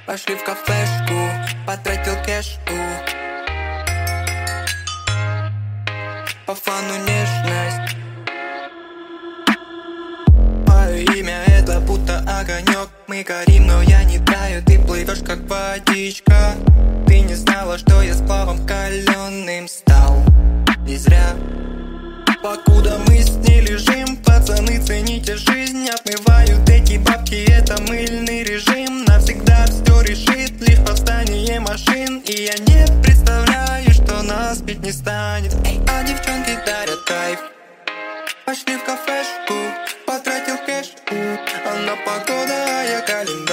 Пошли в кафешку, потратил кэшку. По фану нежность. Мое имя это будто огонек. Мы горим, но я не таю. Ты плывешь как водичка. Ты не знала, что я сплавом каленым стал. Не зря. Покуда мы с ней лежим, пацаны, цените жизнь. Отмывают эти бабки, это мыльный режим. Навсегда все решит лишь восстание машин. И я не представляю, что нас пить не станет. А девчонки дарят кайф. Пошли в кафешку, потратил кэшку. Она погода, а я календарь.